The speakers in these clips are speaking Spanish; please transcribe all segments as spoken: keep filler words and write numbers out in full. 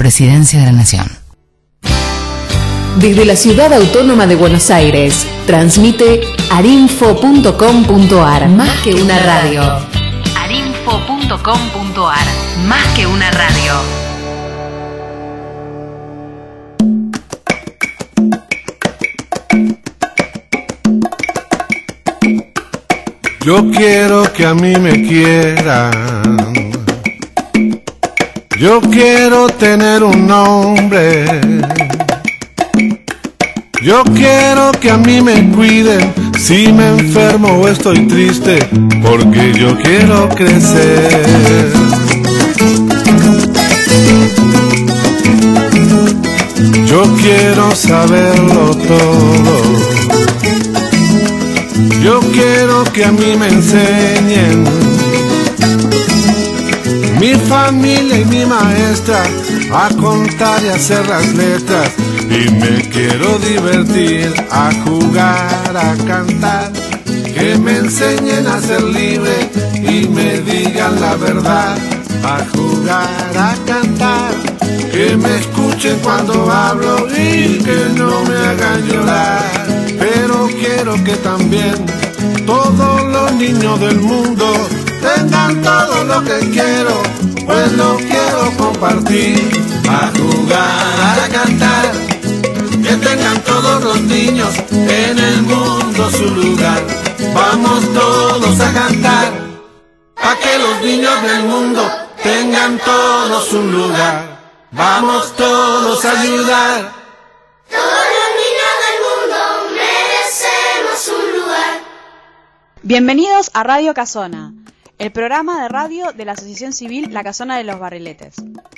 Presidencia de la Nación. Desde la Ciudad Autónoma de Buenos Aires, transmite arinfo punto com punto ar. Más que una radio. arinfo punto com punto ar. Más que una radio. Yo quiero que a mí me quieran. Yo quiero tener un nombre. Yo quiero que a mí me cuiden si me enfermo o estoy triste, porque yo quiero crecer. Yo quiero saberlo todo. Yo quiero que a mí me enseñen mi familia y mi maestra a contar y hacer las letras. Y me quiero divertir, a jugar, a cantar. Que me enseñen a ser libre y me digan la verdad. A jugar, a cantar. Que me escuchen cuando hablo y que no me hagan llorar. Pero quiero que también todos los niños del mundo tengan todo lo que quiero, pues lo quiero compartir. A jugar, a cantar, que tengan todos los niños en el mundo su lugar. Vamos todos a cantar, pa' que los niños del mundo tengan todos un lugar. Vamos todos a ayudar. Todos los niños del mundo merecemos un lugar. Bienvenidos a Radio Casona, el programa de radio de la Asociación Civil La Casona de los Barriletes.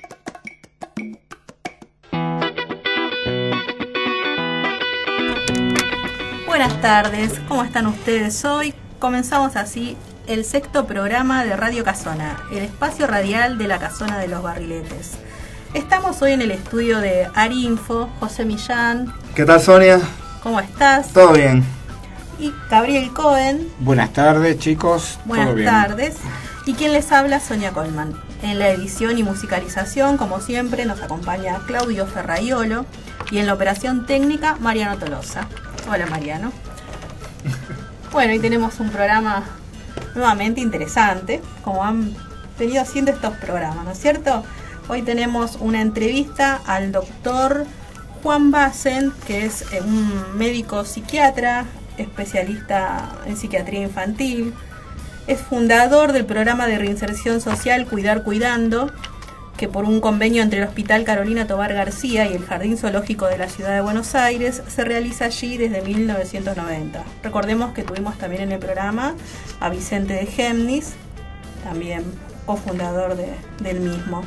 Buenas tardes, ¿cómo están ustedes hoy? Comenzamos así el sexto programa de Radio Casona, el espacio radial de la Casona de los Barriletes. Estamos hoy en el estudio de Arinfo, José Millán. ¿Qué tal, Sonia? ¿Cómo estás? Todo bien. Y Gabriel Cohen. Buenas tardes, chicos. Buenas ¿Todo bien? tardes. Y quien les habla, Sonia Colman. En la edición y musicalización, como siempre, nos acompaña Claudio Ferraiolo. Y en la operación técnica, Mariano Tolosa. Hola, Mariano. Bueno, hoy tenemos un programa nuevamente interesante, como han venido haciendo estos programas, ¿no es cierto? Hoy tenemos una entrevista al doctor Juan Bassen, que es un médico psiquiatra, especialista en psiquiatría infantil. Es fundador del programa de reinserción social Cuidar Cuidando, que por un convenio entre el Hospital Carolina Tovar García y el Jardín Zoológico de la Ciudad de Buenos Aires se realiza allí desde mil novecientos noventa. Recordemos que tuvimos también en el programa a Vicente de Gemnis, también cofundador de, del mismo.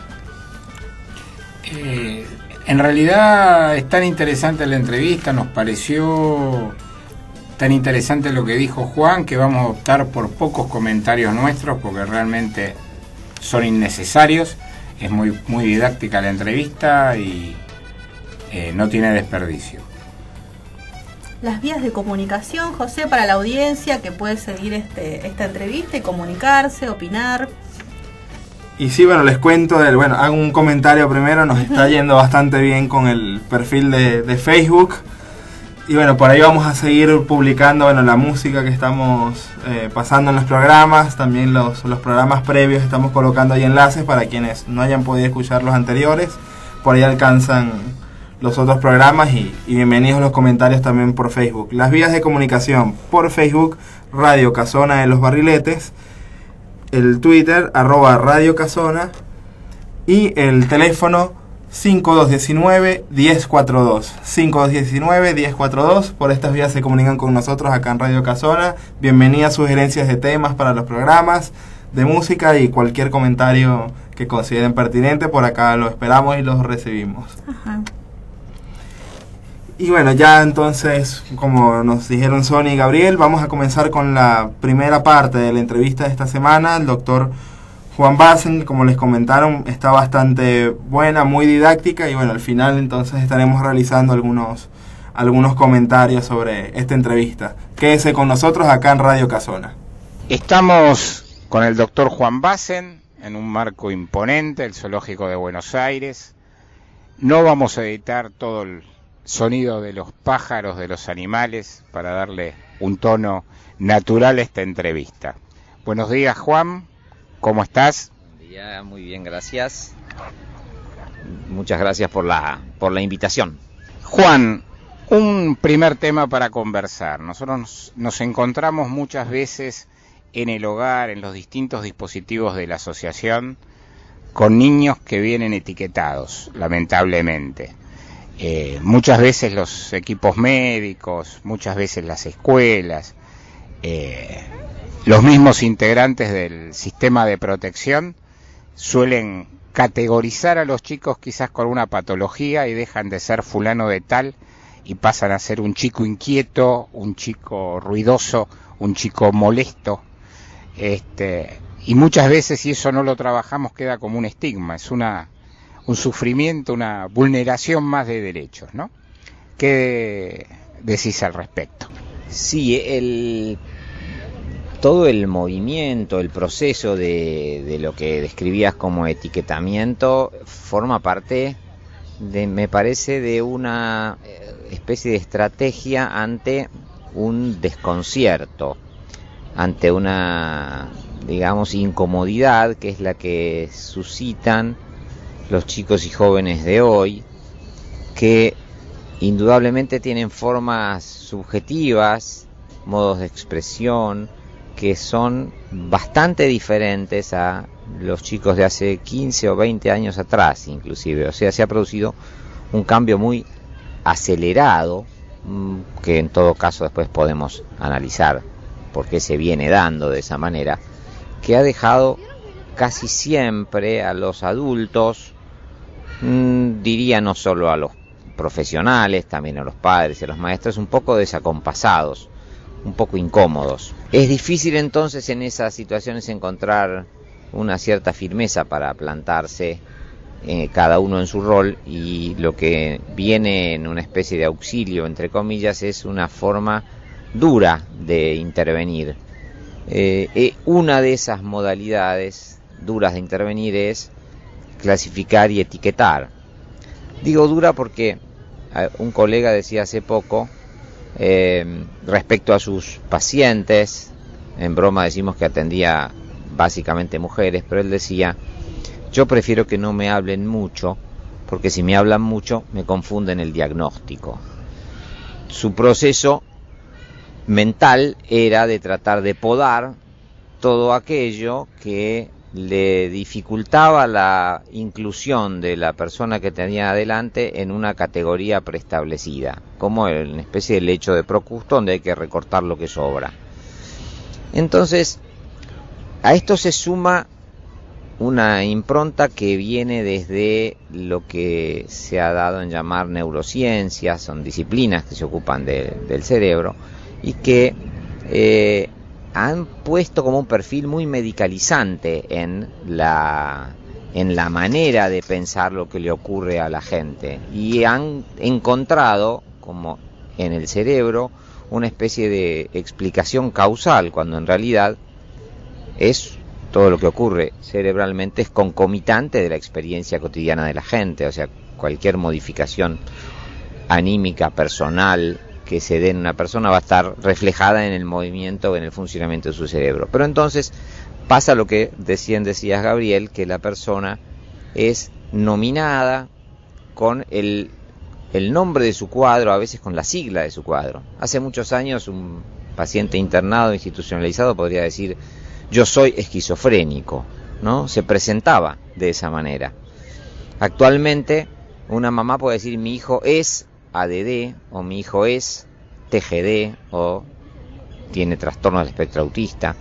Eh, en realidad es tan interesante la entrevista, nos pareció tan interesante lo que dijo Juan, que vamos a optar por pocos comentarios nuestros porque realmente son innecesarios. Es muy, muy didáctica la entrevista y eh, no tiene desperdicio. Las vías de comunicación, José, para la audiencia que puede seguir este, esta entrevista y comunicarse, opinar. Y sí, bueno, les cuento, del, bueno, hago un comentario primero, nos está yendo bastante bien con el perfil de, de Facebook. Y bueno, por ahí vamos a seguir publicando, bueno, la música que estamos eh, pasando en los programas, también los, los programas previos, estamos colocando ahí enlaces para quienes no hayan podido escuchar los anteriores, por ahí alcanzan los otros programas y, y bienvenidos los comentarios también por Facebook. Las vías de comunicación por Facebook, Radio Casona de los Barriletes, el Twitter, arroba Radio Casona, y el teléfono cinco dos uno nueve, uno cero cuatro dos. cinco dos uno nueve, uno cero cuatro dos. Por estas vías se comunican con nosotros acá en Radio Casona. Bienvenidas sugerencias de temas para los programas, de música y cualquier comentario que consideren pertinente. Por acá lo esperamos y los recibimos. Ajá. Y bueno, ya entonces, como nos dijeron Sonia y Gabriel, vamos a comenzar con la primera parte de la entrevista de esta semana. El doctor Juan Bassen, como les comentaron, está bastante buena, muy didáctica y bueno, al final entonces estaremos realizando algunos, algunos comentarios sobre esta entrevista. Quédese con nosotros acá en Radio Casona. Estamos con el doctor Juan Bassen en un marco imponente, el Zoológico de Buenos Aires. no vamos a editar todo el sonido de los pájaros, de los animales, para darle un tono natural a esta entrevista. Buenos días, Juan, ¿cómo estás? Buen día, muy bien, gracias. Muchas gracias por la, por la invitación. Juan, un primer tema para conversar. Nosotros nos, nos encontramos muchas veces en el hogar, en los distintos dispositivos de la asociación, con niños que vienen etiquetados, lamentablemente. Eh, muchas veces los equipos médicos, muchas veces las escuelas, eh, los mismos integrantes del sistema de protección suelen categorizar a los chicos quizás con una patología y dejan de ser fulano de tal y pasan a ser un chico inquieto, un chico ruidoso, un chico molesto. Este, y muchas veces, si eso no lo trabajamos, queda como un estigma, es una un sufrimiento, una vulneración más de derechos, ¿no? ¿Qué decís al respecto? Sí, el todo el movimiento, el proceso de, de lo que describías como etiquetamiento forma parte de, me parece, de una especie de estrategia ante un desconcierto, ante una, digamos, incomodidad que es la que suscitan los chicos y jóvenes de hoy, que indudablemente tienen formas subjetivas, modos de expresión, que son bastante diferentes a los chicos de hace quince o veinte años atrás, inclusive. O sea, se ha producido un cambio muy acelerado, que en todo caso después podemos analizar por qué se viene dando de esa manera, que ha dejado casi siempre a los adultos, mmm, diría no solo a los profesionales, también a los padres y a los maestros, un poco desacompasados, un poco incómodos. Es difícil entonces en esas situaciones encontrar una cierta firmeza para plantarse eh, cada uno en su rol, y lo que viene en una especie de auxilio, entre comillas, es una forma dura de intervenir. Eh, eh, una de esas modalidades duras de intervenir es clasificar y etiquetar. Digo dura porque eh, un colega decía hace poco, eh, respecto a sus pacientes, en broma decimos que atendía básicamente mujeres, pero él decía: yo prefiero que no me hablen mucho, porque si me hablan mucho me confunden el diagnóstico. Su proceso mental era de tratar de podar todo aquello que le dificultaba la inclusión de la persona que tenía adelante en una categoría preestablecida, como una especie de lecho de Procusto donde hay que recortar lo que sobra. Entonces, a esto se suma una impronta que viene desde lo que se ha dado en llamar neurociencias, son disciplinas que se ocupan de, del cerebro, y que eh, han puesto como un perfil muy medicalizante en la, en la manera de pensar lo que le ocurre a la gente, y han encontrado, como en el cerebro, una especie de explicación causal, cuando en realidad es todo lo que ocurre cerebralmente es concomitante de la experiencia cotidiana de la gente. O sea, cualquier modificación anímica, personal, que se dé en una persona va a estar reflejada en el movimiento, en el funcionamiento de su cerebro. Pero entonces pasa lo que decían, decías Gabriel, que la persona es nominada con el, el nombre de su cuadro, a veces con la sigla de su cuadro. Hace muchos años un paciente internado, institucionalizado, podría decir: yo soy esquizofrénico, ¿no? Se presentaba de esa manera. Actualmente una mamá puede decir: mi hijo es A D D, o mi hijo es T G D, o tiene trastorno del espectro autista.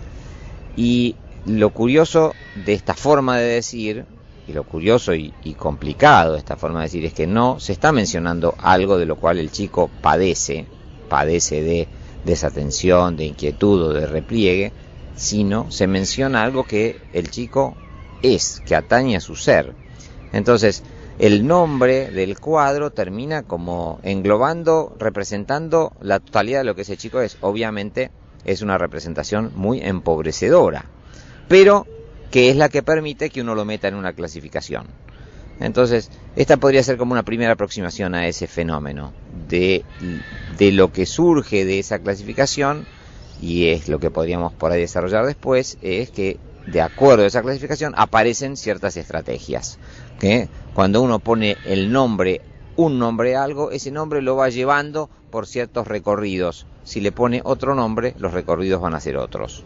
Y lo curioso de esta forma de decir, y lo curioso y, y complicado de esta forma de decir, es que no se está mencionando algo de lo cual el chico padece, padece de desatención, de inquietud o de repliegue, sino se menciona algo que el chico es, que atañe a su ser. Entonces, el nombre del cuadro termina como englobando, representando la totalidad de lo que ese chico es. Obviamente es una representación muy empobrecedora, pero que es la que permite que uno lo meta en una clasificación. Entonces, esta podría ser como una primera aproximación a ese fenómeno, de, de lo que surge de esa clasificación, y es lo que podríamos por ahí desarrollar después, es que de acuerdo a esa clasificación aparecen ciertas estrategias, que cuando uno pone el nombre, un nombre a algo, ese nombre lo va llevando por ciertos recorridos. Si le pone otro nombre, los recorridos van a ser otros.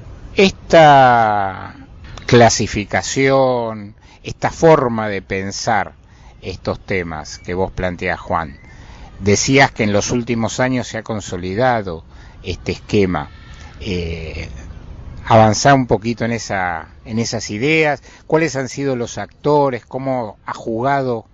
Esta clasificación, esta forma de pensar estos temas que vos planteás, Juan, decías que en los últimos años se ha consolidado este esquema. Eh, avanzar un poquito en esa, en esas ideas, cuáles han sido los actores, cómo ha jugado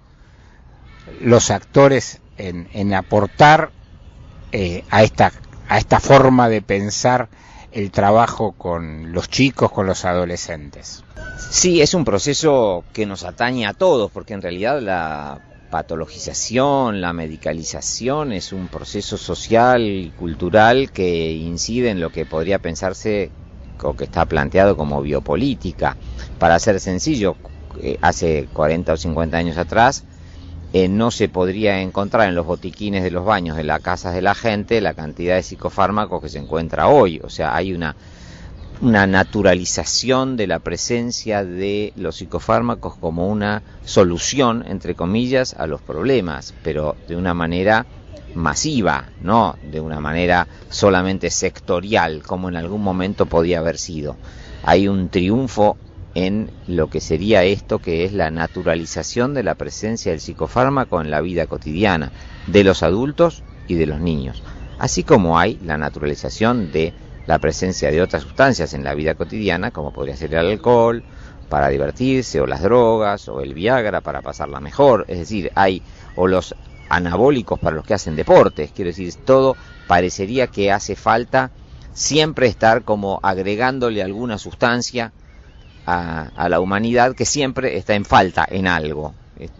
los actores en, en aportar eh, a esta, a esta forma de pensar el trabajo con los chicos, con los adolescentes. Sí, es un proceso que nos atañe a todos, porque en realidad la patologización, la medicalización es un proceso social y cultural que incide en lo que podría pensarse o que está planteado como biopolítica. Para ser sencillo, eh, hace cuarenta o cincuenta años atrás eh, no se podría encontrar en los botiquines de los baños de las casas de la gente la cantidad de psicofármacos que se encuentra hoy. O sea, hay una una naturalización de la presencia de los psicofármacos como una solución, entre comillas, a los problemas, pero de una manera masiva, no de una manera solamente sectorial, como en algún momento podía haber sido. Hay un triunfo en lo que sería esto, que es la naturalización de la presencia del psicofármaco en la vida cotidiana de los adultos y de los niños, así como hay la naturalización de la presencia de otras sustancias en la vida cotidiana, como podría ser el alcohol para divertirse, o las drogas, o el Viagra para pasarla mejor. Es decir, hay, o los anabólicos para los que hacen deportes. Quiero decir, todo parecería que hace falta siempre estar como agregándole alguna sustancia a, a la humanidad que siempre está en falta en algo.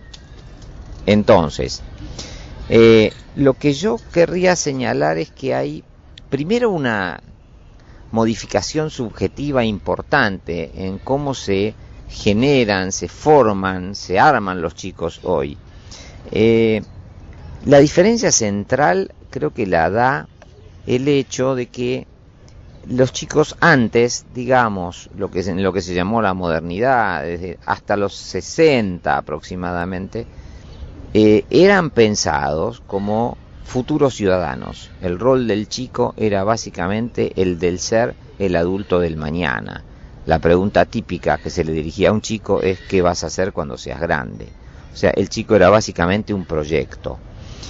Entonces, eh, lo que yo querría señalar es que hay primero una modificación subjetiva importante en cómo se generan, se forman, se arman los chicos hoy. Eh, la diferencia central creo que la da el hecho de que los chicos antes, digamos, lo que, lo que se llamó la modernidad, desde hasta los sesenta aproximadamente, eh, eran pensados como futuros ciudadanos. El rol del chico era básicamente el del ser el adulto del mañana. La pregunta típica que se le dirigía a un chico es: ¿qué vas a hacer cuando seas grande? O sea, el chico era básicamente un proyecto.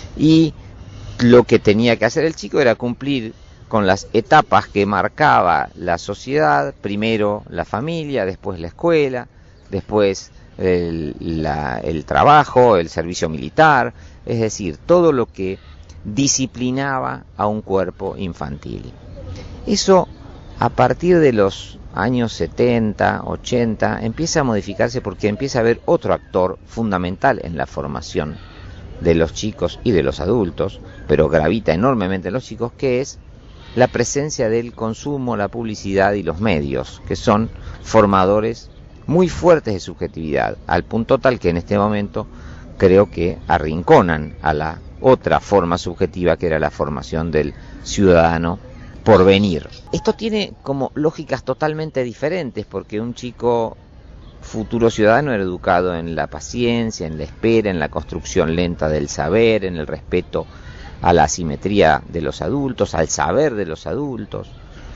Y lo que tenía que hacer el chico era cumplir con las etapas que marcaba la sociedad: primero la familia, después la escuela, después el, la, el trabajo, el servicio militar, es decir, todo lo que disciplinaba a un cuerpo infantil. Eso, a partir de los años setenta, ochenta, empieza a modificarse porque empieza a haber otro actor fundamental en la formación de los chicos y de los adultos, pero gravita enormemente en los chicos, que es la presencia del consumo, la publicidad y los medios, que son formadores muy fuertes de subjetividad, al punto tal que en este momento creo que arrinconan a la otra forma subjetiva, que era la formación del ciudadano por venir. Esto tiene como lógicas totalmente diferentes, porque un chico futuro ciudadano era educado en la paciencia, en la espera, en la construcción lenta del saber, en el respeto a la asimetría de los adultos, al saber de los adultos,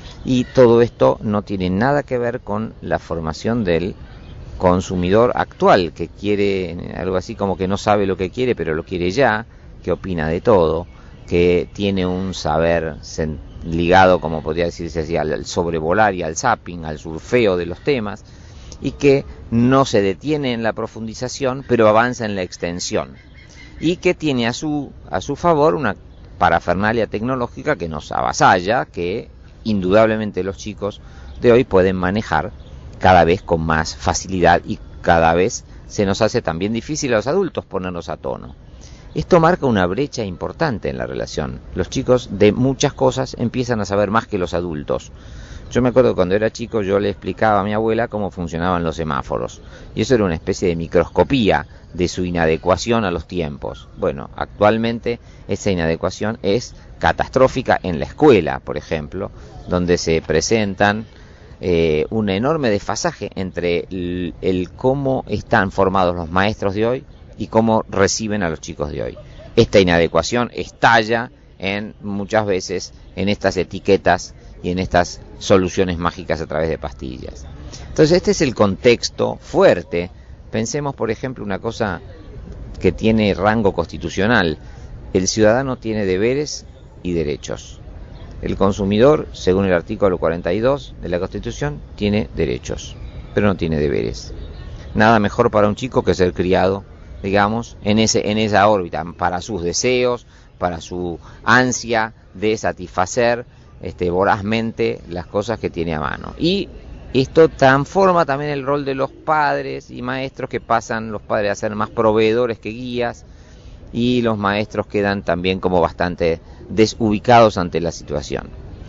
y todo esto no tiene nada que ver con la formación del consumidor actual, que quiere algo así como que no sabe lo que quiere, pero lo quiere ya, que opina de todo, que tiene un saber ligado, como podría decirse así, al sobrevolar y al zapping, al surfeo de los temas, y que no se detiene en la profundización, pero avanza en la extensión, y que tiene a su, a su favor una parafernalia tecnológica que nos avasalla, que indudablemente los chicos de hoy pueden manejar cada vez con más facilidad, y cada vez se nos hace también difícil a los adultos ponernos a tono. Esto marca una brecha importante en la relación. Los chicos de muchas cosas empiezan a saber más que los adultos. Yo me acuerdo que cuando era chico yo le explicaba a mi abuela cómo funcionaban los semáforos, y eso era una especie de microscopía de su inadecuación a los tiempos. Bueno, actualmente esa inadecuación es catastrófica en la escuela, por ejemplo, donde se presentan eh, un enorme desfasaje entre el, el cómo están formados los maestros de hoy y cómo reciben a los chicos de hoy. Esta inadecuación estalla en muchas veces en estas etiquetas y en estas soluciones mágicas a través de pastillas. Entonces este es el contexto fuerte. Pensemos, por ejemplo, una cosa que tiene rango constitucional. El ciudadano tiene deberes y derechos. El consumidor, según el artículo cuarenta y dos de la Constitución, tiene derechos, pero no tiene deberes. Nada mejor para un chico que ser criado, digamos, en ese en esa órbita, para sus deseos, para su ansia de satisfacer este, vorazmente las cosas que tiene a mano. Y esto transforma también el rol de los padres y maestros, que pasan los padres a ser más proveedores que guías, y los maestros quedan también como bastante desubicados ante la situación.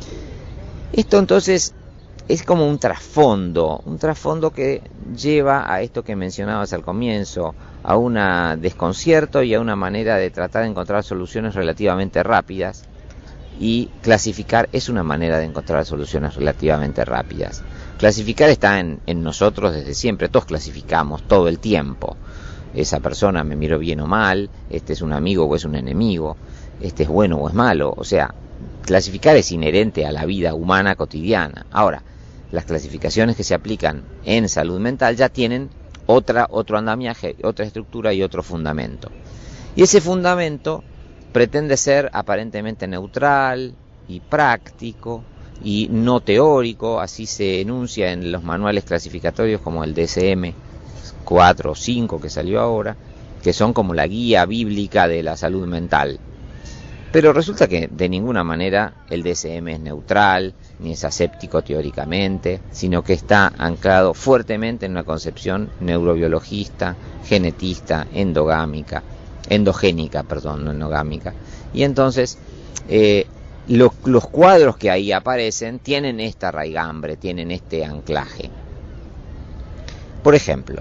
Esto entonces es como un trasfondo, un trasfondo que lleva a esto que mencionabas al comienzo, a un desconcierto y a una manera de tratar de encontrar soluciones relativamente rápidas, y clasificar es una manera de encontrar soluciones relativamente rápidas. Clasificar está en, en nosotros desde siempre, todos clasificamos todo el tiempo. Esa persona me miró bien o mal, este es un amigo o es un enemigo, este es bueno o es malo. O sea, clasificar es inherente a la vida humana cotidiana. Ahora, las clasificaciones que se aplican en salud mental ya tienen otra, otro andamiaje, otra estructura y otro fundamento. Y ese fundamento pretende ser aparentemente neutral y práctico y no teórico, así se enuncia en los manuales clasificatorios como el D S M cuatro o cinco que salió ahora, que son como la guía bíblica de la salud mental. Pero resulta que de ninguna manera el D S M es neutral, ni es aséptico teóricamente, sino que está anclado fuertemente en una concepción neurobiologista, genetista, endogámica, endogénica, perdón, no endogámica. Y entonces eh, los, los cuadros que ahí aparecen tienen esta raigambre, tienen este anclaje. Por ejemplo,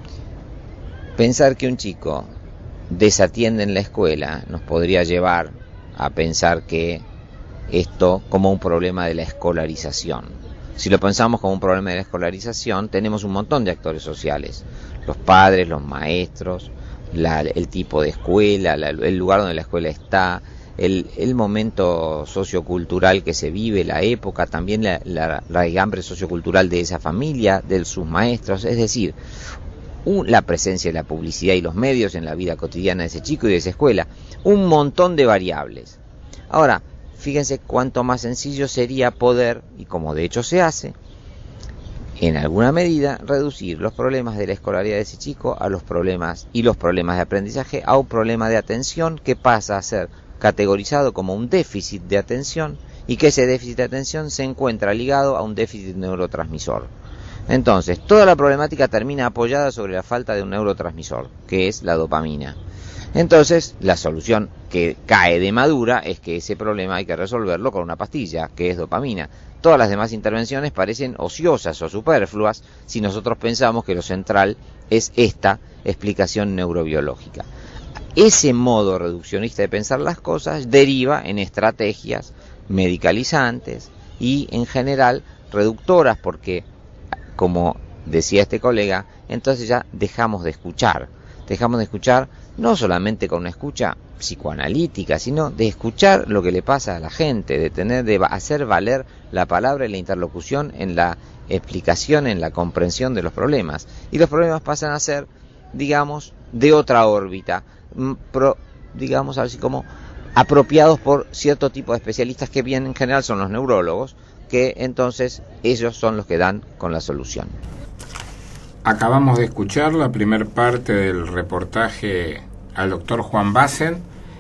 pensar que un chico desatiende en la escuela nos podría llevar a pensar que esto como un problema de la escolarización. Si lo pensamos como un problema de la escolarización, tenemos un montón de actores sociales: los padres, los maestros, la, el tipo de escuela, la, el lugar donde la escuela está, el, el momento sociocultural que se vive, la época, también la, la raigambre sociocultural de esa familia, de sus maestros, es decir, un, la presencia de la publicidad y los medios en la vida cotidiana de ese chico y de esa escuela, un montón de variables. Ahora, fíjense cuánto más sencillo sería poder, y como de hecho se hace, en alguna medida reducir los problemas de la escolaridad de ese chico a los problemas y los problemas de aprendizaje a un problema de atención que pasa a ser categorizado como un déficit de atención, y que ese déficit de atención se encuentra ligado a un déficit neurotransmisor. Entonces, toda la problemática termina apoyada sobre la falta de un neurotransmisor, que es la dopamina. Entonces, la solución que cae de madura es que ese problema hay que resolverlo con una pastilla, que es dopamina. Todas las demás intervenciones parecen ociosas o superfluas si nosotros pensamos que lo central es esta explicación neurobiológica. Ese modo reduccionista de pensar las cosas deriva en estrategias medicalizantes y, en general, reductoras, porque, como decía este colega, entonces ya dejamos de escuchar. Dejamos de escuchar no solamente con una escucha psicoanalítica, sino de escuchar lo que le pasa a la gente, de tener, de hacer valer la palabra y la interlocución en la explicación, en la comprensión de los problemas. Y los problemas pasan a ser, digamos, de otra órbita, pro, digamos así como apropiados por cierto tipo de especialistas, que bien en general son los neurólogos, que entonces ellos son los que dan con la solución. Acabamos de escuchar la primera parte del reportaje al doctor Juan Bassen.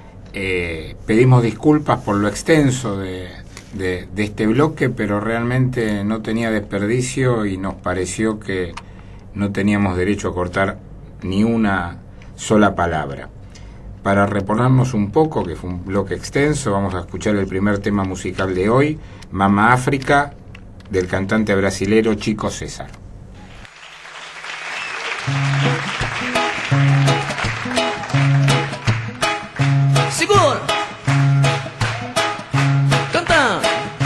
Eh, pedimos disculpas por lo extenso de, de, de este bloque, pero realmente no tenía desperdicio y nos pareció que no teníamos derecho a cortar ni una sola palabra. Para reponernos un poco, que fue un bloque extenso, vamos a escuchar el primer tema musical de hoy, Mama África, del cantante brasilero Chico César. segura. Cantando.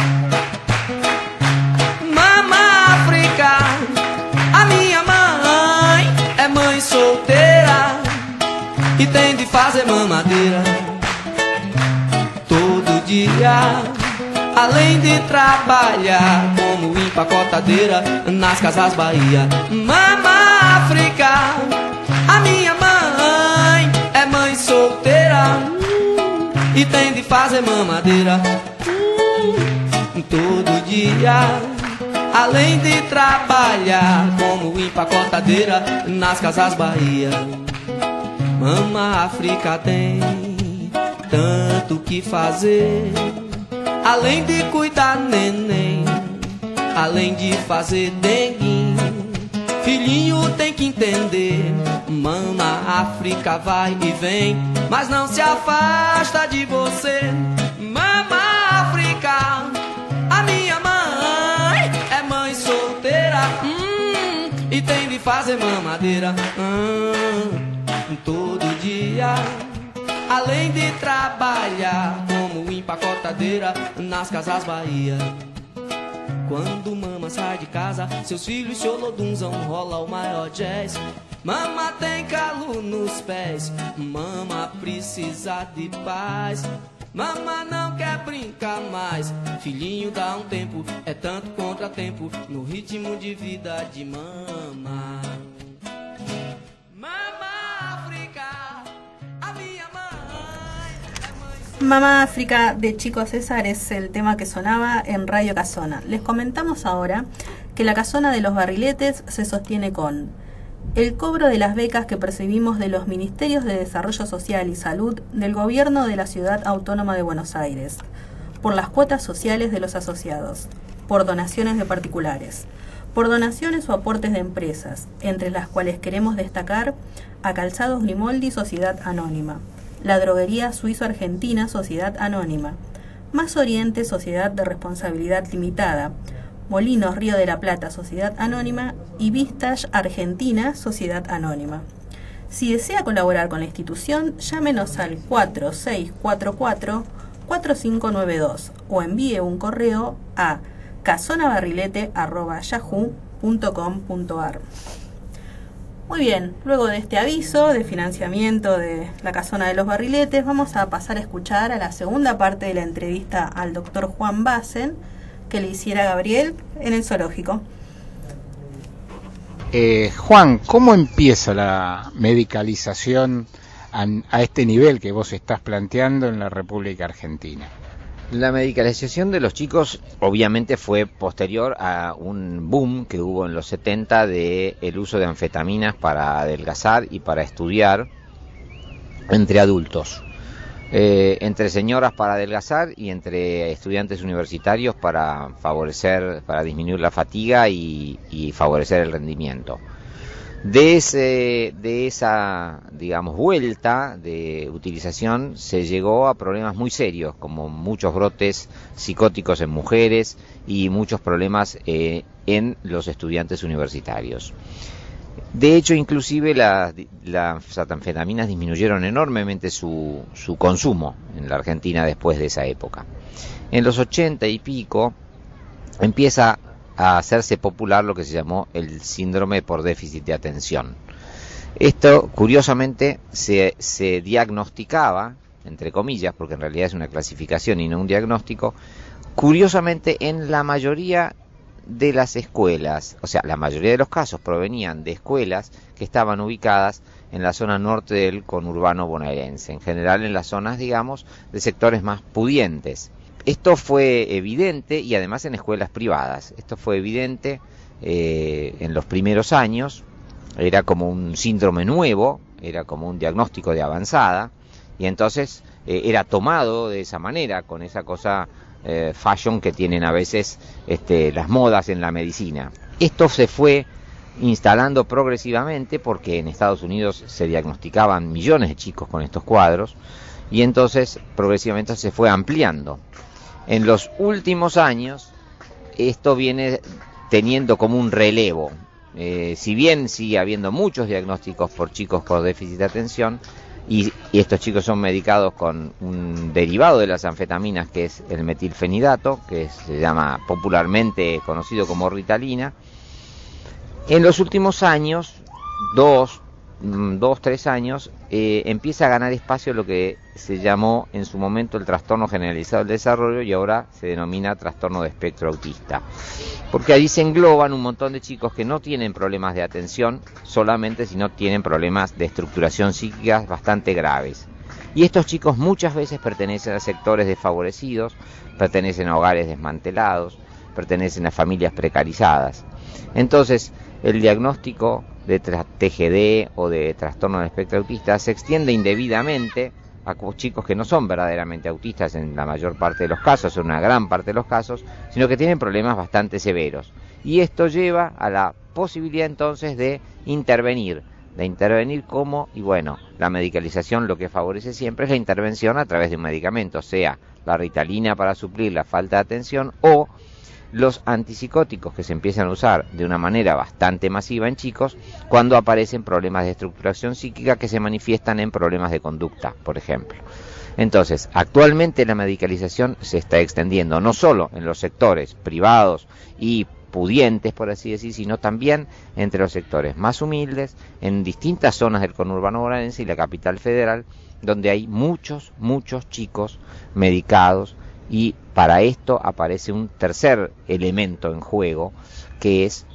Mama África, a minha mãe é mãe solteira e tem de fazer mamadeira todo dia, além de trabalhar como empacotadeira nas Casas Bahia. Mama África, a minha mãe é mãe solteira e tem de fazer mamadeira todo dia, além de trabalhar como empacotadeira nas Casas Bahia. Mama África tem tanto que fazer, além de cuidar neném, além de fazer dengue. Filhinho tem que entender, Mama África vai e vem, mas não se afasta de você. Mama África, a minha mãe é mãe solteira, hum, e tem de fazer mamadeira hum, todo dia, além de trabalhar como empacotadeira nas Casas Bahia. Quando mama sai de casa, seus filhos se olodunzam, rola o maior jazz. Mama tem calo nos pés, mama precisa de paz. Mama não quer brincar mais, filhinho dá um tempo, é tanto contratempo no ritmo de vida de mama. Mamá África de Chico César es el tema que sonaba en Radio Casona. Les comentamos ahora que la Casona de los Barriletes se sostiene con el cobro de las becas que percibimos de los Ministerios de Desarrollo Social y Salud del Gobierno de la Ciudad Autónoma de Buenos Aires, por las cuotas sociales de los asociados, por donaciones de particulares, por donaciones o aportes de empresas, entre las cuales queremos destacar a Calzados Grimoldi, Sociedad Anónima, la Droguería Suizo-Argentina, Sociedad Anónima, Más Oriente, Sociedad de Responsabilidad Limitada, Molinos Río de la Plata, Sociedad Anónima y Vistage Argentina, Sociedad Anónima. Si desea colaborar con la institución, llámenos al cuatro seis cuatro cuatro, cuatro cinco nueve dos o envíe un correo a casonabarrilete arroba yahoo punto com punto ar. Muy bien, luego de este aviso de financiamiento de la Casona de los Barriletes, vamos a pasar a escuchar a la segunda parte de la entrevista al doctor Juan Bassen que le hiciera Gabriel en el zoológico. Eh, Juan, ¿cómo empieza la medicalización a, a este nivel que vos estás planteando en la República Argentina? La medicalización de los chicos obviamente fue posterior a un boom que hubo en los setenta de el uso de anfetaminas para adelgazar y para estudiar entre adultos, eh, entre señoras para adelgazar y entre estudiantes universitarios para favorecer, para disminuir la fatiga y, y favorecer el rendimiento. De, ese, de esa, digamos, vuelta de utilización se llegó a problemas muy serios, como muchos brotes psicóticos en mujeres y muchos problemas eh, en los estudiantes universitarios. De hecho, inclusive la, las anfetaminas disminuyeron enormemente su, su consumo en la Argentina después de esa época. En los ochenta y pico empieza a hacerse popular lo que se llamó el síndrome por déficit de atención. Esto, curiosamente, se, se diagnosticaba, entre comillas, porque en realidad es una clasificación y no un diagnóstico, curiosamente en la mayoría de las escuelas, o sea, la mayoría de los casos provenían de escuelas que estaban ubicadas en la zona norte del conurbano bonaerense, en general en las zonas, digamos, de sectores más pudientes. Esto fue evidente y además en escuelas privadas. Esto fue evidente eh, en los primeros años. Era como un síndrome nuevo, era como un diagnóstico de avanzada y entonces eh, era tomado de esa manera, con esa cosa eh, fashion que tienen a veces este, las modas en la medicina. Esto se fue instalando progresivamente porque en Estados Unidos se diagnosticaban millones de chicos con estos cuadros y entonces progresivamente se fue ampliando. En los últimos años esto viene teniendo como un relevo. Eh, si bien sigue habiendo muchos diagnósticos por chicos con déficit de atención, y, y estos chicos son medicados con un derivado de las anfetaminas que es el metilfenidato, que se llama popularmente conocido como Ritalina. En los últimos años, dos, dos, tres años, eh, empieza a ganar espacio lo que se llamó en su momento el trastorno generalizado del desarrollo y ahora se denomina trastorno de espectro autista. Porque allí se engloban un montón de chicos que no tienen problemas de atención solamente, sino tienen problemas de estructuración psíquica bastante graves. Y estos chicos muchas veces pertenecen a sectores desfavorecidos, pertenecen a hogares desmantelados, pertenecen a familias precarizadas. Entonces, el diagnóstico de T G D o de trastorno del espectro autista se extiende indebidamente a chicos que no son verdaderamente autistas en la mayor parte de los casos, en una gran parte de los casos, sino que tienen problemas bastante severos. Y esto lleva a la posibilidad entonces de intervenir, de intervenir como, y bueno, la medicalización lo que favorece siempre es la intervención a través de un medicamento, sea la Ritalina para suplir la falta de atención o los antipsicóticos que se empiezan a usar de una manera bastante masiva en chicos cuando aparecen problemas de estructuración psíquica que se manifiestan en problemas de conducta, por ejemplo. Entonces, actualmente la medicalización se está extendiendo no solo en los sectores privados y pudientes, por así decir, sino también entre los sectores más humildes, en distintas zonas del conurbano bonaerense y la capital federal, donde hay muchos, muchos chicos medicados. Y para esto aparece un tercer elemento en juego, que es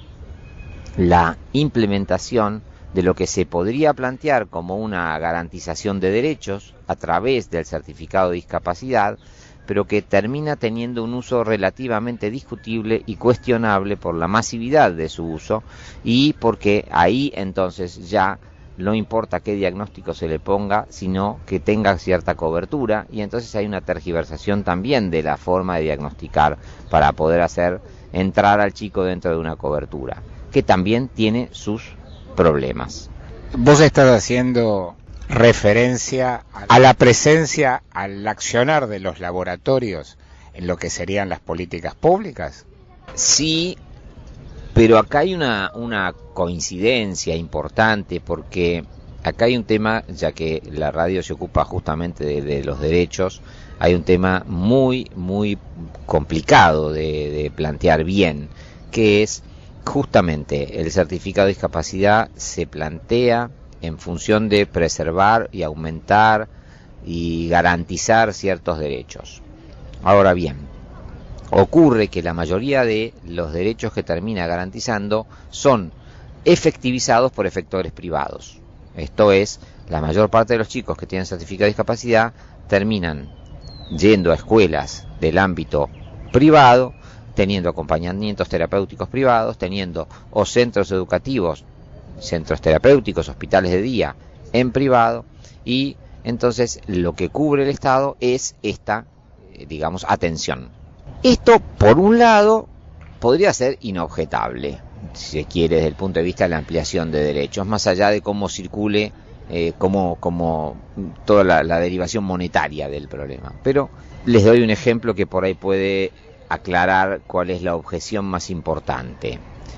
la implementación de lo que se podría plantear como una garantización de derechos a través del certificado de discapacidad, pero que termina teniendo un uso relativamente discutible y cuestionable por la masividad de su uso, y porque ahí entonces ya no importa qué diagnóstico se le ponga, sino que tenga cierta cobertura, y entonces hay una tergiversación también de la forma de diagnosticar para poder hacer entrar al chico dentro de una cobertura, que también tiene sus problemas. Vos estás haciendo referencia a la presencia, al accionar de los laboratorios en lo que serían las políticas públicas. Sí, pero acá hay una, una coincidencia importante, porque acá hay un tema, ya que la radio se ocupa justamente de, de los derechos, hay un tema muy, muy complicado de, de plantear bien, que es justamente el certificado de discapacidad se plantea en función de preservar y aumentar y garantizar ciertos derechos. Ahora bien, ocurre que la mayoría de los derechos que termina garantizando son efectivizados por efectores privados. Esto es, la mayor parte de los chicos que tienen certificado de discapacidad terminan yendo a escuelas del ámbito privado, teniendo acompañamientos terapéuticos privados, teniendo o centros educativos, centros terapéuticos, hospitales de día en privado, y entonces lo que cubre el Estado es esta, digamos, atención. Esto, por un lado, podría ser inobjetable, si se quiere, desde el punto de vista de la ampliación de derechos, más allá de cómo circule, eh, cómo, cómo toda la, la derivación monetaria del problema. Pero les doy un ejemplo que por ahí puede aclarar cuál es la objeción más importante.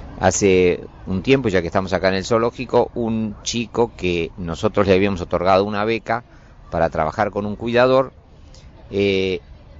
Hace un tiempo, ya que estamos acá en el zoológico, un chico que nosotros le habíamos otorgado una beca para trabajar con un cuidador, eh,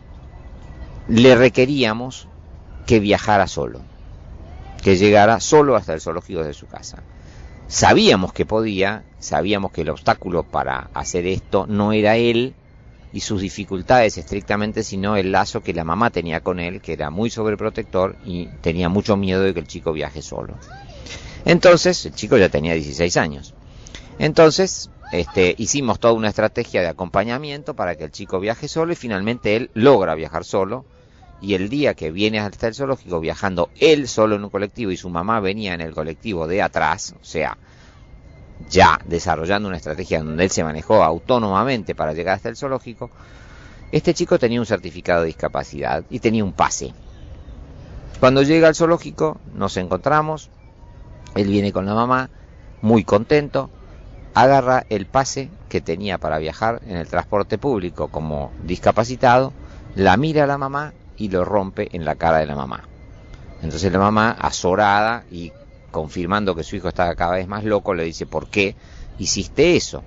le requeríamos que viajara solo, que llegara solo hasta el zoológico de su casa. Sabíamos que podía, sabíamos que el obstáculo para hacer esto no era él y sus dificultades estrictamente, sino el lazo que la mamá tenía con él, que era muy sobreprotector y tenía mucho miedo de que el chico viaje solo. Entonces, el chico ya tenía dieciséis años. Entonces, este, hicimos toda una estrategia de acompañamiento para que el chico viaje solo, y finalmente él logra viajar solo. Y el día que viene hasta el zoológico viajando él solo en un colectivo y su mamá venía en el colectivo de atrás, o sea, ya desarrollando una estrategia donde él se manejó autónomamente para llegar hasta el zoológico, este chico tenía un certificado de discapacidad y tenía un pase. Cuando llega al zoológico nos encontramos, él viene con la mamá, muy contento, agarra el pase que tenía para viajar en el transporte público como discapacitado, la mira a la mamá y lo rompe en la cara de la mamá. Entonces la mamá, azorada y confirmando que su hijo estaba cada vez más loco, le dice: ¿por qué hiciste eso?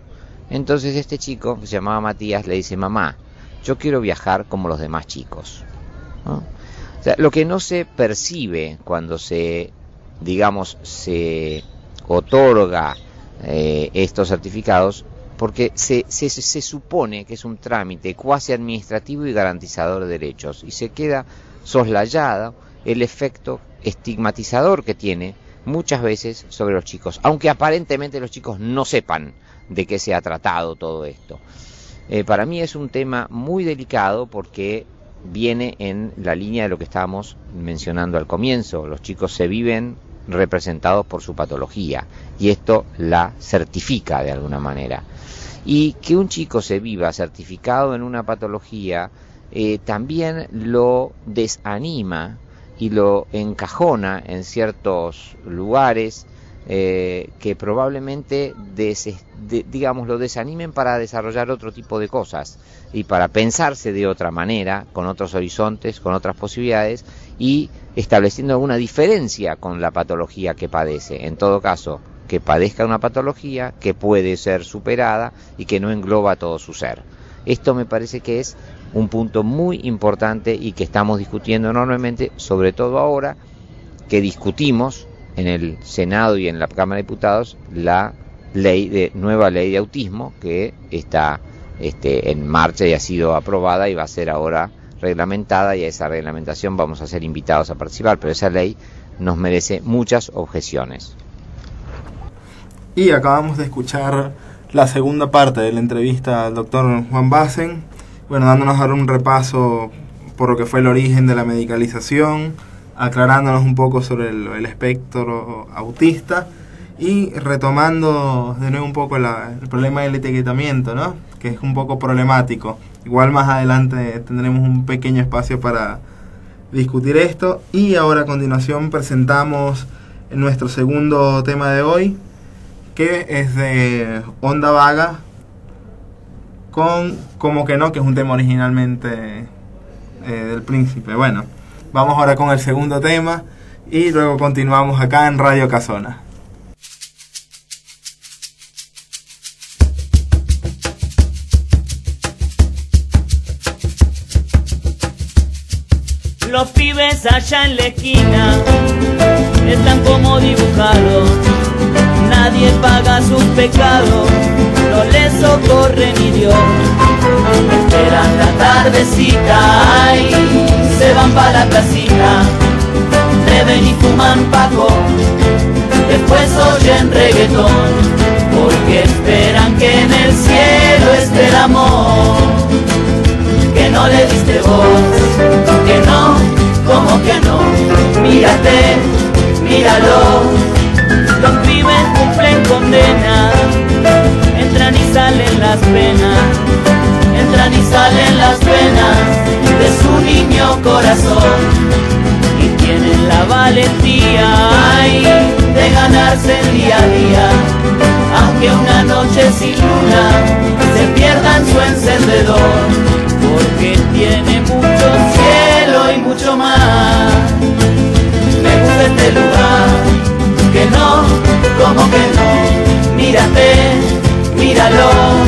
Entonces este chico, que se llamaba Matías, le dice: mamá, yo quiero viajar como los demás chicos, ¿no? O sea, lo que no se percibe cuando se, digamos, se otorga eh, estos certificados, porque se, se, se supone que es un trámite cuasi administrativo y garantizador de derechos, y se queda soslayado el efecto estigmatizador que tiene muchas veces sobre los chicos, aunque aparentemente los chicos no sepan de qué se ha tratado todo esto. Eh, para mí es un tema muy delicado porque viene en la línea de lo que estábamos mencionando al comienzo. Los chicos se viven representados por su patología y esto la certifica de alguna manera. Y que un chico se viva certificado en una patología eh, también lo desanima y lo encajona en ciertos lugares eh, que probablemente des, de, digamos, lo desanimen para desarrollar otro tipo de cosas y para pensarse de otra manera, con otros horizontes, con otras posibilidades y estableciendo alguna diferencia con la patología que padece. En todo caso, que padezca una patología que puede ser superada y que no engloba todo su ser. Esto me parece que es un punto muy importante y que estamos discutiendo enormemente, sobre todo ahora que discutimos en el Senado y en la Cámara de Diputados la ley de nueva ley de autismo que está este, en marcha y ha sido aprobada y va a ser ahora reglamentada, y a esa reglamentación vamos a ser invitados a participar, pero esa ley nos merece muchas objeciones. Y acabamos de escuchar la segunda parte de la entrevista al doctor Juan Bassen, bueno, dándonos ahora un repaso por lo que fue el origen de la medicalización, aclarándonos un poco sobre el, el espectro autista y retomando de nuevo un poco la, el problema del etiquetamiento, ¿no? Que es un poco problemático. Igual más adelante tendremos un pequeño espacio para discutir esto. Y ahora a continuación presentamos nuestro segundo tema de hoy, que es de Onda Vaga, con Como que no, que es un tema originalmente eh, del Príncipe. Bueno, vamos ahora con el segundo tema y luego continuamos acá en Radio Casona. Los pibes allá en la esquina están como dibujados, nadie paga sus pecados, no les socorre ni Dios. Esperan la tardecita, ay, se van para la placita, beben y fuman paco, después oyen reggaetón, porque esperan que en el cielo esté el amor, que no le diste voz, que no, como que no, mírate, míralo. Los pibes cumplen condena, entran y salen las penas, entran y salen las penas de su niño corazón, y tienen la valentía, ay, de ganarse el día a día, aunque una noche sin luna se pierdan su encendedor, porque tiene mucho cielo y mucho mar. Me gusta este lugar, que no, como que no, mírate, míralo.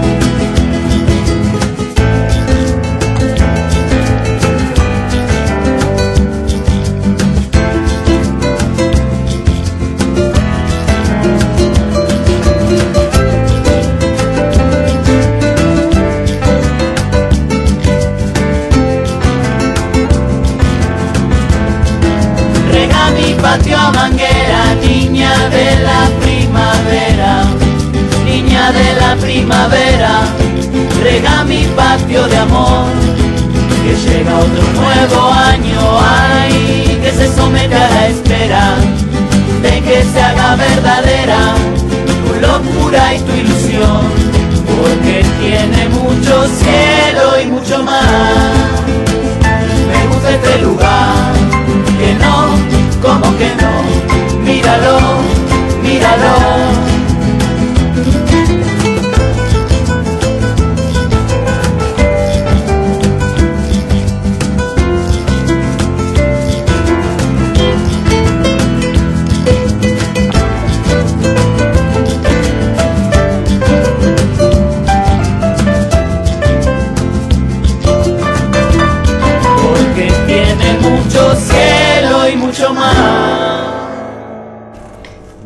Patio a manguera, niña de la primavera, niña de la primavera, rega mi patio de amor, que llega otro nuevo año, ay, que se somete a la espera, de que se haga verdadera tu locura y tu ilusión, porque tiene mucho cielo y mucho mar. Me gusta este lugar, que no, como que no, míralo, míralo.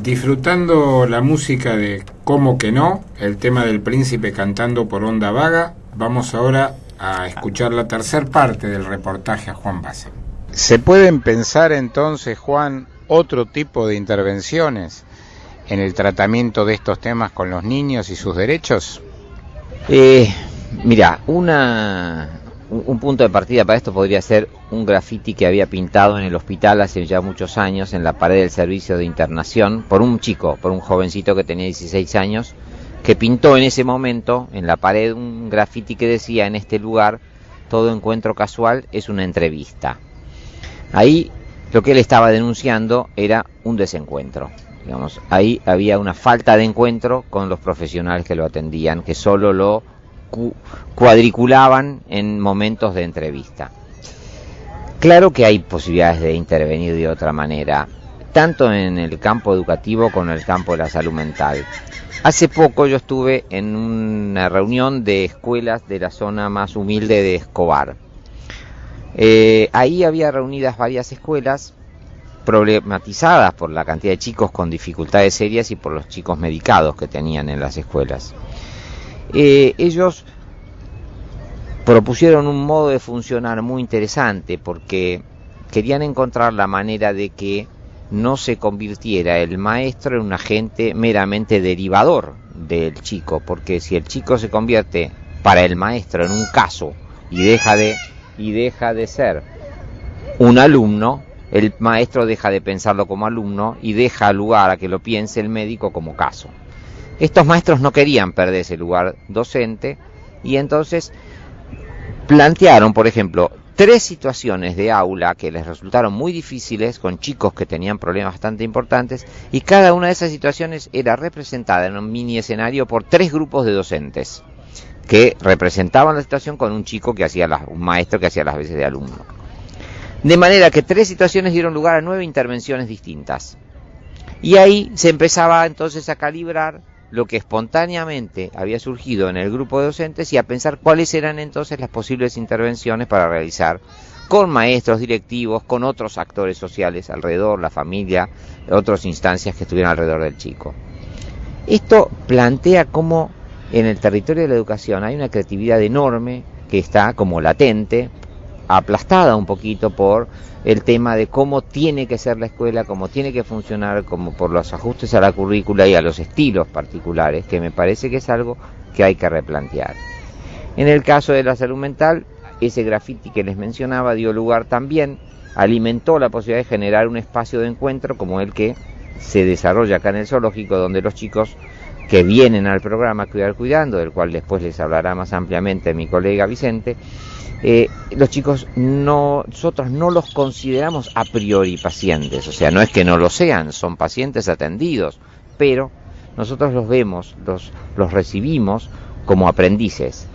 Disfrutando la música de Cómo que no, el tema del príncipe cantando por Onda Vaga, vamos ahora a escuchar la tercer parte del reportaje a Juan Base. ¿Se pueden pensar entonces, Juan, otro tipo de intervenciones en el tratamiento de estos temas con los niños y sus derechos? Eh, mira, una, un punto de partida para esto podría ser un graffiti que había pintado en el hospital hace ya muchos años en la pared del servicio de internación por un chico, por un jovencito que tenía dieciséis años, que pintó en ese momento en la pared un graffiti que decía: en este lugar todo encuentro casual es una entrevista. Ahí lo que él estaba denunciando era un desencuentro. Digamos, ahí había una falta de encuentro con los profesionales que lo atendían, que solo lo cu cuadriculaban en momentos de entrevista. Claro que hay posibilidades de intervenir de otra manera, tanto en el campo educativo como en el campo de la salud mental. Hace poco yo estuve en una reunión de escuelas de la zona más humilde de Escobar. Eh, ahí había reunidas varias escuelas problematizadas por la cantidad de chicos con dificultades serias y por los chicos medicados que tenían en las escuelas. Eh, ellos propusieron un modo de funcionar muy interesante porque querían encontrar la manera de que no se convirtiera el maestro en un agente meramente derivador del chico, porque si el chico se convierte para el maestro en un caso y deja de, y deja de ser un alumno, el maestro deja de pensarlo como alumno y deja lugar a que lo piense el médico como caso. Estos maestros no querían perder ese lugar docente y entonces plantearon, por ejemplo, tres situaciones de aula que les resultaron muy difíciles con chicos que tenían problemas bastante importantes, y cada una de esas situaciones era representada en un mini escenario por tres grupos de docentes que representaban la situación con un chico que hacía las, un maestro que hacía las veces de alumno. De manera que tres situaciones dieron lugar a nueve intervenciones distintas. Y ahí se empezaba entonces a calibrar lo que espontáneamente había surgido en el grupo de docentes y a pensar cuáles eran entonces las posibles intervenciones para realizar con maestros, directivos, con otros actores sociales alrededor, la familia, otras instancias que estuvieran alrededor del chico. Esto plantea cómo en el territorio de la educación hay una creatividad enorme que está como latente, aplastada un poquito por el tema de cómo tiene que ser la escuela, cómo tiene que funcionar, como por los ajustes a la currícula y a los estilos particulares, que me parece que es algo que hay que replantear. En el caso de la salud mental, ese graffiti que les mencionaba dio lugar también, alimentó la posibilidad de generar un espacio de encuentro como el que se desarrolla acá en el zoológico, donde los chicos que vienen al programa Cuidar Cuidando, del cual después les hablará más ampliamente mi colega Vicente, Eh, los chicos no, nosotros no los consideramos a priori pacientes, o sea, no es que no lo sean, son pacientes atendidos, pero nosotros los vemos, los, los recibimos como aprendices,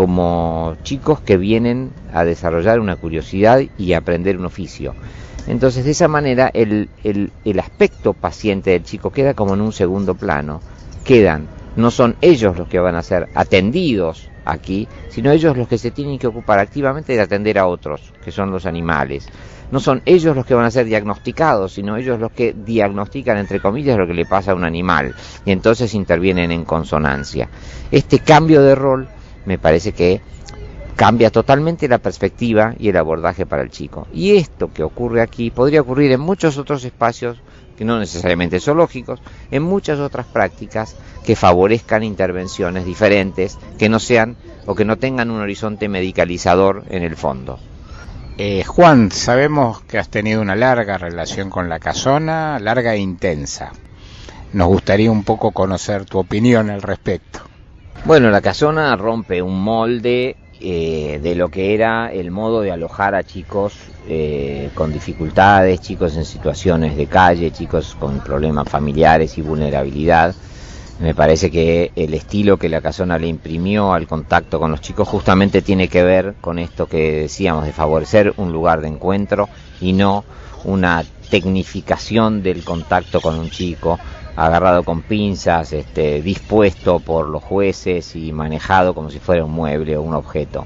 como chicos que vienen a desarrollar una curiosidad y a aprender un oficio. Entonces, de esa manera, el, el, el aspecto paciente del chico queda como en un segundo plano, quedan, no son ellos los que van a ser atendidos aquí, sino ellos los que se tienen que ocupar activamente de atender a otros, que son los animales. No son ellos los que van a ser diagnosticados, sino ellos los que diagnostican, entre comillas, lo que le pasa a un animal, y entonces intervienen en consonancia. Este cambio de rol me parece que cambia totalmente la perspectiva y el abordaje para el chico. Y esto que ocurre aquí podría ocurrir en muchos otros espacios, que no necesariamente zoológicos, en muchas otras prácticas que favorezcan intervenciones diferentes, que no sean o que no tengan un horizonte medicalizador en el fondo. Eh, Juan, sabemos que has tenido una larga relación con la Casona, larga e intensa. Nos gustaría un poco conocer tu opinión al respecto. Bueno, la Casona rompe un molde eh, de lo que era el modo de alojar a chicos eh, con dificultades, chicos en situaciones de calle, chicos con problemas familiares y vulnerabilidad. Me parece que el estilo que la Casona le imprimió al contacto con los chicos justamente tiene que ver con esto que decíamos, de favorecer un lugar de encuentro y no una tecnificación del contacto con un chico, agarrado con pinzas, este, dispuesto por los jueces y manejado como si fuera un mueble o un objeto.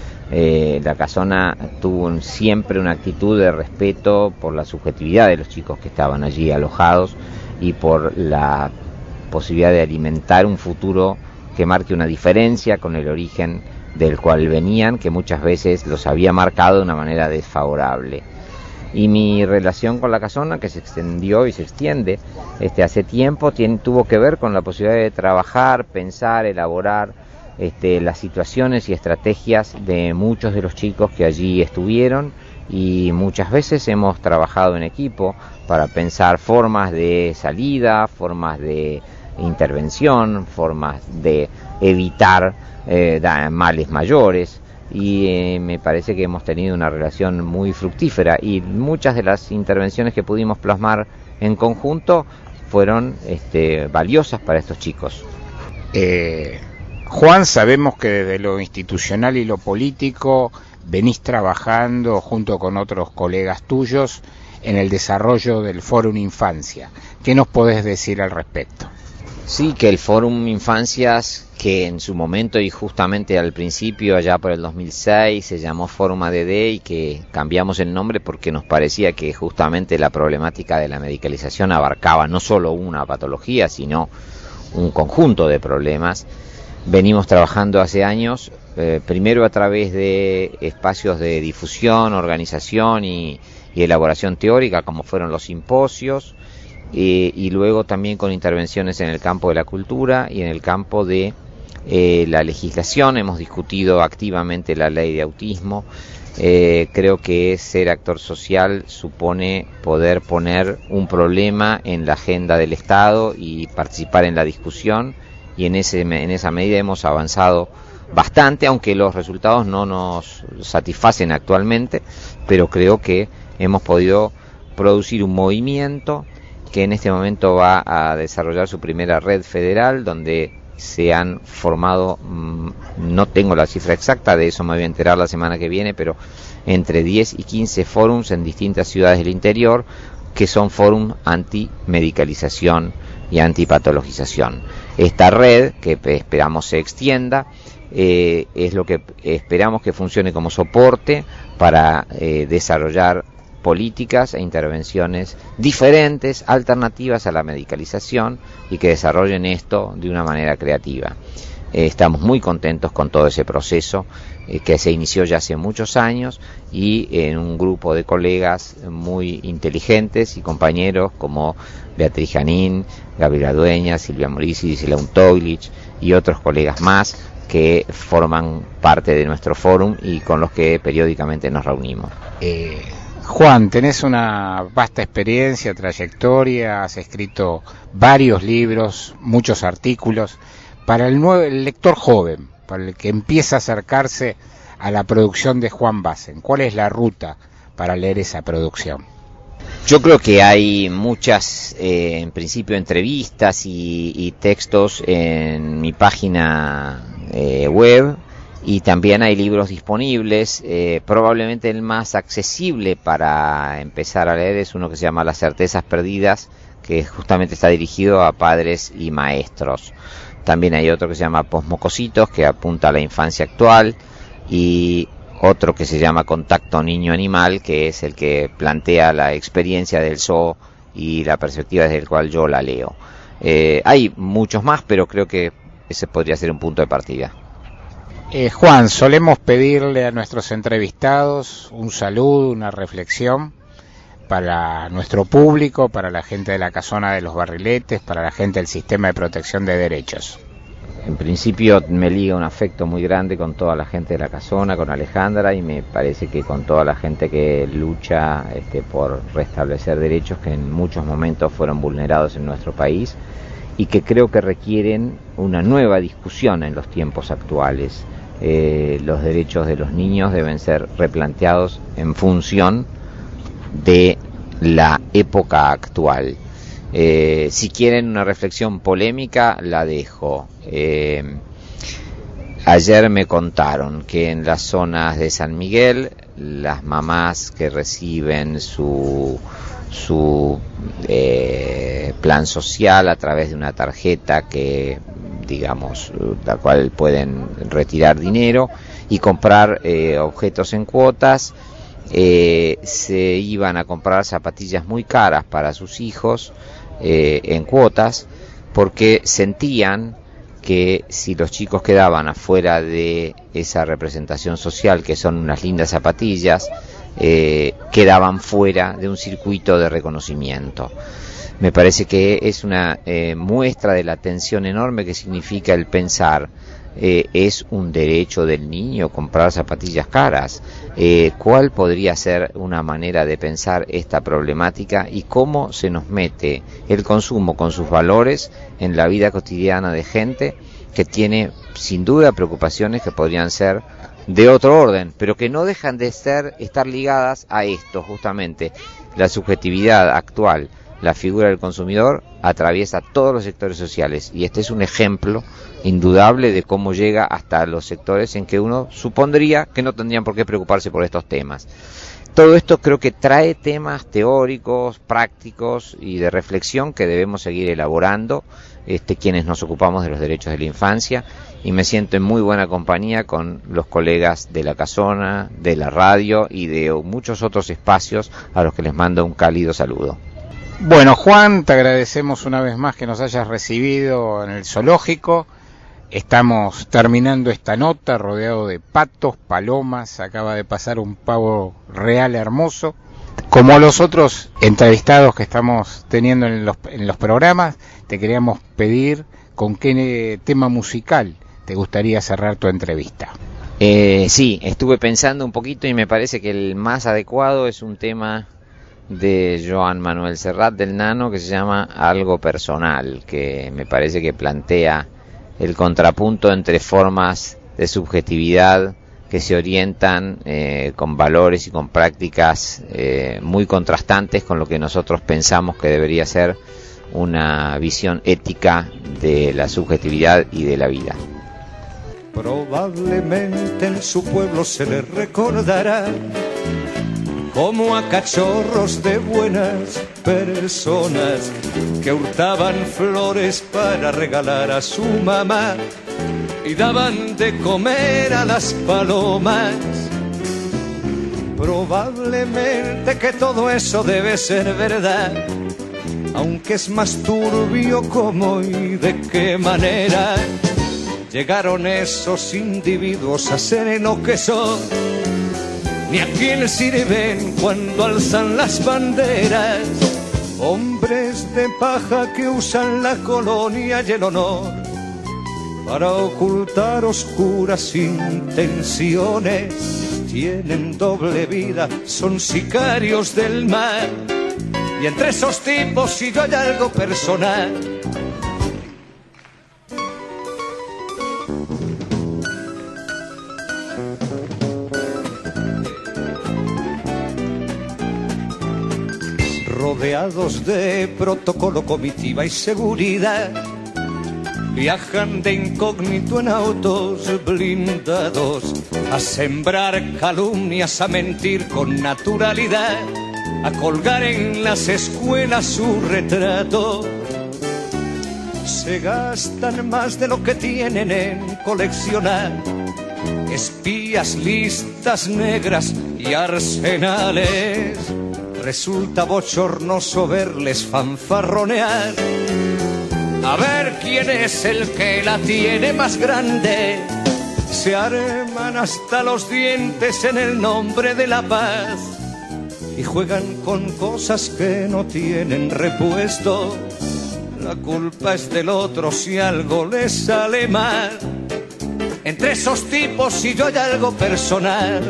Eh, la Casona tuvo siempre una actitud de respeto por la subjetividad de los chicos que estaban allí alojados y por la posibilidad de alimentar un futuro que marque una diferencia con el origen del cual venían, que muchas veces los había marcado de una manera desfavorable. Y mi relación con la casona, que se extendió y se extiende este, hace tiempo, tiene, tuvo que ver con la posibilidad de trabajar, pensar, elaborar este, las situaciones y estrategias de muchos de los chicos que allí estuvieron, y muchas veces hemos trabajado en equipo para pensar formas de salida, formas de intervención, formas de evitar eh, males mayores, y eh, me parece que hemos tenido una relación muy fructífera, y muchas de las intervenciones que pudimos plasmar en conjunto fueron este, valiosas para estos chicos. Eh, Juan, sabemos que desde lo institucional y lo político venís trabajando junto con otros colegas tuyos en el desarrollo del Fórum Infancia. ¿Qué nos podés decir al respecto? Sí, que el Fórum Infancias, que en su momento y justamente al principio, allá por el dos mil seis, se llamó Fórum A D D, y que cambiamos el nombre porque nos parecía que justamente la problemática de la medicalización abarcaba no solo una patología, sino un conjunto de problemas. Venimos trabajando hace años, eh, primero a través de espacios de difusión, organización y, y elaboración teórica, como fueron los simposios, eh, y luego también con intervenciones en el campo de la cultura y en el campo de eh, la legislación. Hemos discutido activamente la ley de autismo. Eh, creo que ser actor social supone poder poner un problema en la agenda del Estado y participar en la discusión, y en, ese, en esa medida hemos avanzado bastante, aunque los resultados no nos satisfacen actualmente, pero creo que hemos podido producir un movimiento que en este momento va a desarrollar su primera red federal, donde se han formado, no tengo la cifra exacta, de eso me voy a enterar la semana que viene, pero entre diez y quince fórums en distintas ciudades del interior, que son fórums anti-medicalización y antipatologización. Esta red, que esperamos se extienda, eh, es lo que esperamos que funcione como soporte para eh, desarrollar políticas e intervenciones diferentes, alternativas a la medicalización, y que desarrollen esto de una manera creativa. Eh, estamos muy contentos con todo ese proceso eh, que se inició ya hace muchos años, y en un grupo de colegas muy inteligentes y compañeros como Beatriz Janín, Gabriela Dueña, Silvia Morisi, Gisela Untoglich y otros colegas más que forman parte de nuestro fórum y con los que periódicamente nos reunimos. Eh, Juan, tenés una vasta experiencia, trayectoria, has escrito varios libros, muchos artículos. Para el, nuevo, el lector joven, para el que empieza a acercarse a la producción de Juan Bassen, ¿cuál es la ruta para leer esa producción? Yo creo que hay muchas, eh, en principio, entrevistas y, y textos en mi página eh, web, y también hay libros disponibles. Eh, probablemente el más accesible para empezar a leer es uno que se llama Las certezas perdidas, que justamente está dirigido a padres y maestros. También hay otro que se llama Posmocositos, que apunta a la infancia actual, y otro que se llama Contacto Niño-Animal, que es el que plantea la experiencia del zoo y la perspectiva desde la cual yo la leo. Eh, hay muchos más, pero creo que ese podría ser un punto de partida. Eh, Juan, solemos pedirle a nuestros entrevistados un saludo, una reflexión para nuestro público, para la gente de la Casona de los Barriletes, para la gente del Sistema de Protección de Derechos. En principio me liga un afecto muy grande con toda la gente de la Casona, con Alejandra, y me parece que con toda la gente que lucha este, por restablecer derechos que en muchos momentos fueron vulnerados en nuestro país, y que creo que requieren una nueva discusión en los tiempos actuales. Eh, los derechos de los niños deben ser replanteados en función de la época actual. Eh, si quieren una reflexión polémica, la dejo. Eh, ayer me contaron que en las zonas de San Miguel, las mamás que reciben su su eh, plan social a través de una tarjeta que, digamos, la cual pueden retirar dinero y comprar eh, objetos en cuotas, eh, se iban a comprar zapatillas muy caras para sus hijos, eh, en cuotas, porque sentían que si los chicos quedaban afuera de esa representación social, que son unas lindas zapatillas, eh, quedaban fuera de un circuito de reconocimiento. Me parece que es una eh, muestra de la tensión enorme que significa el pensar, eh, ¿es un derecho del niño comprar zapatillas caras? Eh, ¿Cuál podría ser una manera de pensar esta problemática y cómo se nos mete el consumo con sus valores en la vida cotidiana de gente que tiene sin duda preocupaciones que podrían ser de otro orden, pero que no dejan de ser, estar ligadas a esto justamente, la subjetividad actual? La figura del consumidor atraviesa todos los sectores sociales y este es un ejemplo indudable de cómo llega hasta los sectores en que uno supondría que no tendrían por qué preocuparse por estos temas. Todo esto creo que trae temas teóricos, prácticos y de reflexión que debemos seguir elaborando este, quienes nos ocupamos de los derechos de la infancia, y me siento en muy buena compañía con los colegas de La Casona, de la radio y de muchos otros espacios a los que les mando un cálido saludo. Bueno, Juan, te agradecemos una vez más que nos hayas recibido en el zoológico. Estamos terminando esta nota rodeado de patos, palomas, acaba de pasar un pavo real hermoso. Como los otros entrevistados que estamos teniendo en los, en los programas, te queríamos pedir con qué tema musical te gustaría cerrar tu entrevista. Eh, sí, estuve pensando un poquito y me parece que el más adecuado es un tema de Joan Manuel Serrat del Nano que se llama Algo Personal, que me parece que plantea el contrapunto entre formas de subjetividad que se orientan eh, con valores y con prácticas eh, muy contrastantes con lo que nosotros pensamos que debería ser una visión ética de la subjetividad y de la vida. Probablemente en su pueblo se le recordará como a cachorros de buenas personas que hurtaban flores para regalar a su mamá y daban de comer a las palomas. Probablemente que todo eso debe ser verdad, aunque es más turbio cómo y de qué manera llegaron esos individuos a ser lo que son. Ni a quién sirven cuando alzan las banderas, hombres de paja que usan la colonia y el honor para ocultar oscuras intenciones. Tienen doble vida, son sicarios del mal, y entre esos tipos si yo hay algo personal. Rodeados de protocolo, comitiva y seguridad, viajan de incógnito en autos blindados a sembrar calumnias, a mentir con naturalidad, a colgar en las escuelas su retrato. Se gastan más de lo que tienen en coleccionar espías, listas negras y arsenales. Resulta bochornoso verles fanfarronear, a ver quién es el que la tiene más grande. Se arman hasta los dientes en el nombre de la paz y juegan con cosas que no tienen repuesto. La culpa es del otro si algo les sale mal. Entre esos tipos si yo hay algo personal.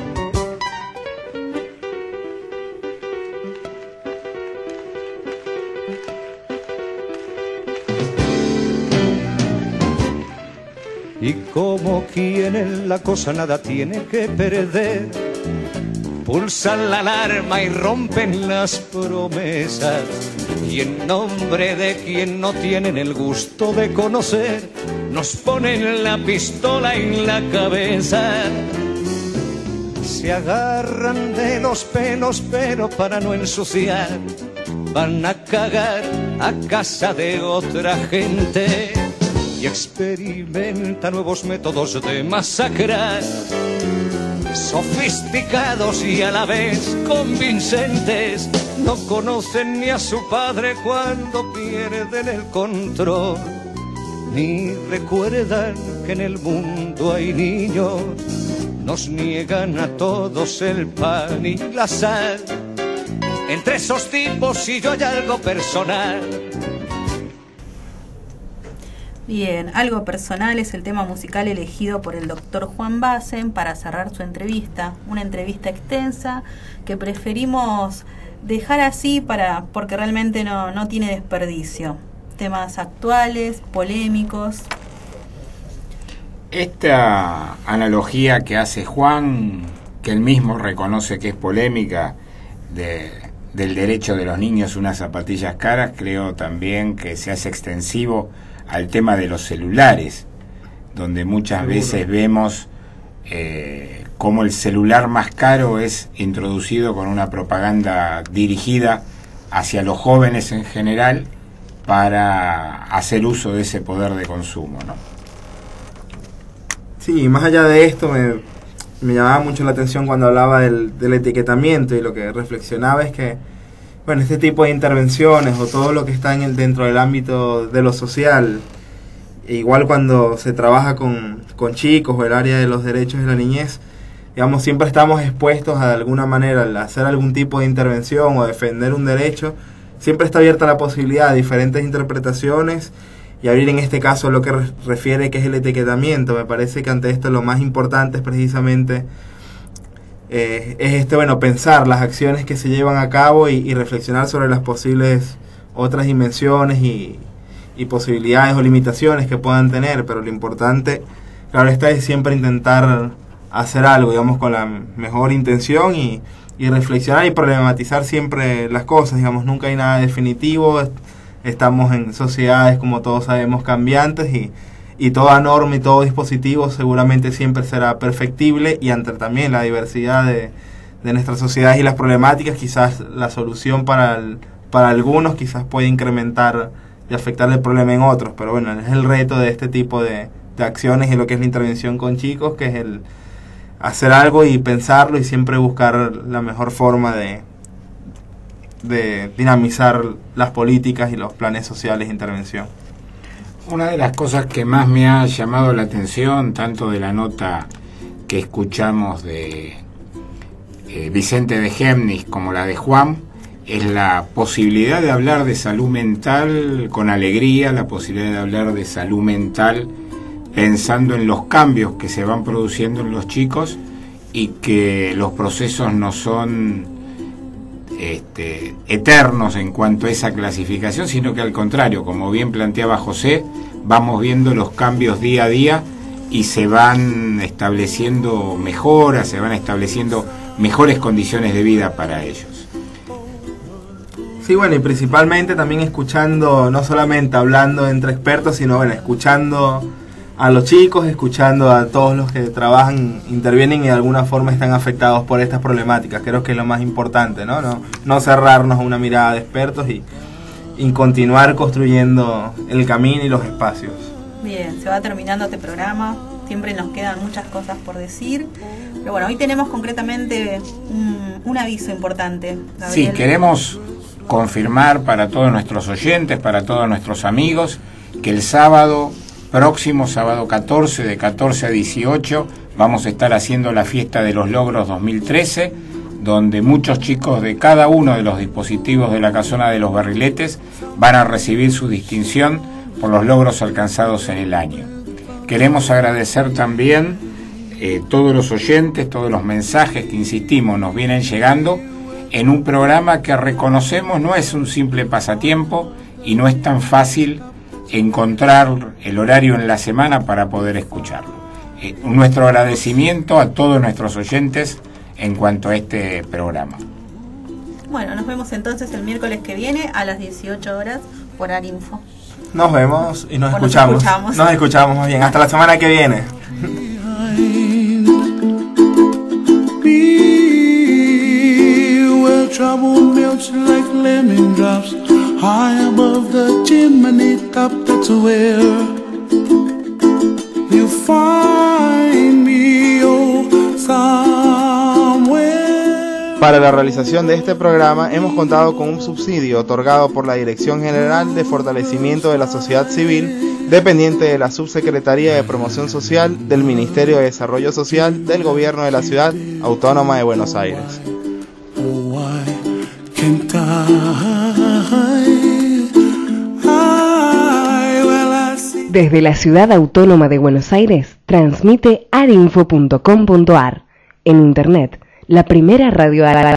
Y como quien en la cosa nada tiene que perder, pulsan la alarma y rompen las promesas, y en nombre de quien no tienen el gusto de conocer, nos ponen la pistola en la cabeza. Se agarran de los pelos pero para no ensuciar, van a cagar a casa de otra gente y experimenta nuevos métodos de masacrar. sofisticados y a la vez convincentes, no conocen ni a su padre cuando pierden el control, ni recuerdan que en el mundo hay niños, nos niegan a todos el pan y la sal. Entre esos tipos y yo hay algo personal. Bien, algo personal es el tema musical elegido por el doctor Juan Bassen para cerrar su entrevista. Una entrevista extensa que preferimos dejar así para porque realmente no, no tiene desperdicio. Temas actuales, polémicos. Esta analogía que hace Juan, que él mismo reconoce que es polémica, de, del derecho de los niños a unas zapatillas caras, creo también que se hace extensivo al tema de los celulares, donde muchas Seguro. veces vemos eh, cómo el celular más caro es introducido con una propaganda dirigida hacia los jóvenes en general para hacer uso de ese poder de consumo, ¿no? Sí, más allá de esto me, me llamaba mucho la atención cuando hablaba del, del etiquetamiento, y lo que reflexionaba es que, bueno, este tipo de intervenciones o todo lo que está en el, dentro del ámbito de lo social, igual cuando se trabaja con, con chicos o el área de los derechos de la niñez, digamos, siempre estamos expuestos a, de alguna manera, al hacer algún tipo de intervención o defender un derecho, siempre está abierta la posibilidad de diferentes interpretaciones, y abrir en este caso lo que re refiere que es el etiquetamiento. Me parece que ante esto lo más importante es precisamente eh, es este bueno pensar las acciones que se llevan a cabo y, y reflexionar sobre las posibles otras dimensiones y, y posibilidades o limitaciones que puedan tener, pero lo importante, claro está, es siempre intentar hacer algo, digamos, con la mejor intención y, y reflexionar y problematizar siempre las cosas, digamos, nunca hay nada definitivo. Estamos en sociedades, como todos sabemos, cambiantes, y, y toda norma y todo dispositivo seguramente siempre será perfectible, y ante también la diversidad de, de nuestras sociedades y las problemáticas, quizás la solución para, el, para algunos quizás puede incrementar y afectar el problema en otros, pero bueno, es el reto de este tipo de, de acciones y lo que es la intervención con chicos, que es el hacer algo y pensarlo y siempre buscar la mejor forma de de dinamizar las políticas y los planes sociales de intervención. Una de las cosas que más me ha llamado la atención, tanto de la nota que escuchamos de eh, Vicente de Gémnis como la de Juan, es la posibilidad de hablar de salud mental con alegría, la posibilidad de hablar de salud mental pensando en los cambios que se van produciendo en los chicos, y que los procesos no son Este, eternos en cuanto a esa clasificación, sino que al contrario, como bien planteaba José, vamos viendo los cambios día a día y se van estableciendo mejoras, se van estableciendo mejores condiciones de vida para ellos. Sí, bueno, y principalmente también escuchando, no solamente hablando entre expertos, sino bueno, escuchando a los chicos, escuchando a todos los que trabajan, intervienen y de alguna forma están afectados por estas problemáticas. Creo que es lo más importante, ¿no? No, no cerrarnos a una mirada de expertos y, y continuar construyendo el camino y los espacios. Bien, se va terminando este programa, siempre nos quedan muchas cosas por decir, pero bueno, hoy tenemos concretamente un, un aviso importante, Gabriel. Sí, queremos confirmar para todos nuestros oyentes, para todos nuestros amigos, que el sábado próximo, sábado catorce, de catorce a dieciocho, vamos a estar haciendo la fiesta de los logros dos mil trece, donde muchos chicos de cada uno de los dispositivos de la Casona de los Barriletes van a recibir su distinción por los logros alcanzados en el año. Queremos agradecer también eh, todos los oyentes, todos los mensajes que, insistimos, nos vienen llegando en un programa que reconocemos no es un simple pasatiempo y no es tan fácil encontrar el horario en la semana para poder escucharlo. Eh, nuestro agradecimiento a todos nuestros oyentes en cuanto a este programa. Bueno, nos vemos entonces el miércoles que viene a las dieciocho horas por Arinfo. Nos vemos y nos O escuchamos. Nos escuchamos. Nos escuchamos más bien. Hasta la semana que viene. Trouble melts like lemon drops high above the chimney top. That's where you find me, oh, son. Para la realización de este programa hemos contado con un subsidio otorgado por la Dirección General de Fortalecimiento de la Sociedad Civil, dependiente de la Subsecretaría de Promoción Social del Ministerio de Desarrollo Social del Gobierno de la Ciudad Autónoma de Buenos Aires. Desde la Ciudad Autónoma de Buenos Aires, transmite arinfo punto com punto ar. En Internet, la primera radio